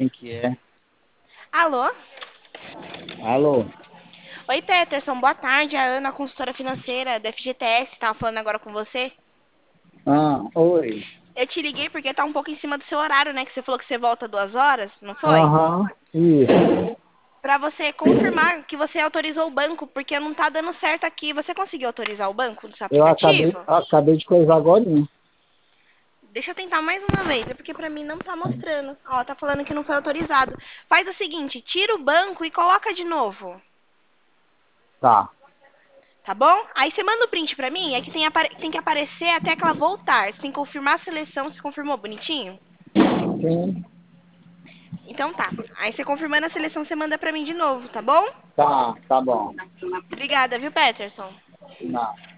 Quem que é? Alô? Alô? Oi, Peterson, boa tarde. A Ana, consultora financeira da FGTS, tava falando agora com você. Ah, oi. Eu te liguei porque tá um pouco em cima do seu horário, né? Que você falou que você volta 2 horas, não foi? Aham, isso. Pra você confirmar que você autorizou o banco, porque não tá dando certo aqui. Você conseguiu autorizar o banco no seu Eu acabei, aplicativo? acabei de coisar agora. Deixa eu tentar mais uma vez, é porque pra mim não tá mostrando. Ó, tá falando que não foi autorizado. Faz o seguinte, tira o banco e coloca de novo. Tá. Tá bom? Aí você manda o print pra mim, é que tem que aparecer a tecla voltar. Você tem que confirmar a seleção, se confirmou bonitinho? Sim. Então tá. Aí você confirmando a seleção, você manda pra mim de novo, tá bom? Tá bom. Obrigada, viu, Peterson? Não.